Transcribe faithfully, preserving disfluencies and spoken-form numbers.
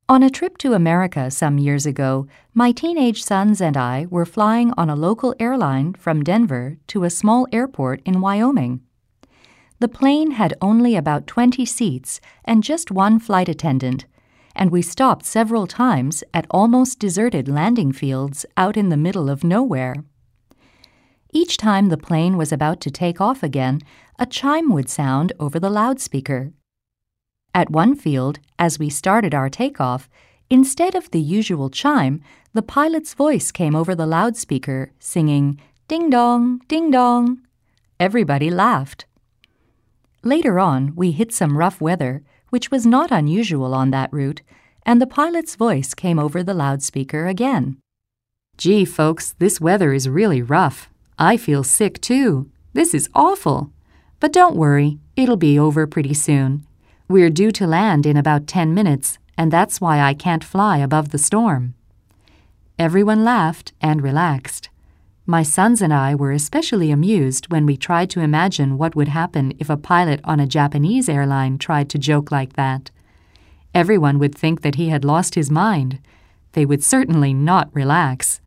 On a trip to America some years ago, my teenage sons and I were flying on a local airline from Denver to a small airport in Wyoming. The plane had only about twenty seats and just one flight attendant, and we stopped several times at almost deserted landing fields out in the middle of nowhere. Each time the plane was about to take off again, a chime would sound over the loudspeaker. At one field, as we started our takeoff, instead of the usual chime, the pilot's voice came over the loudspeaker, singing, "Ding dong, ding dong." Everybody laughed. Later on, we hit some rough weather, which was not unusual on that route, and the pilot's voice came over the loudspeaker again. "Gee, folks, this weather is really rough. I feel sick, too. This is awful. But don't worry, it'll be over pretty soon. We're due to land in about ten minutes, and that's why I can't fly above the storm." Everyone laughed and relaxed. My sons and I were especially amused when we tried to imagine what would happen if a pilot on a Japanese airline tried to joke like that. Everyone would think that he had lost his mind. They would certainly not relax.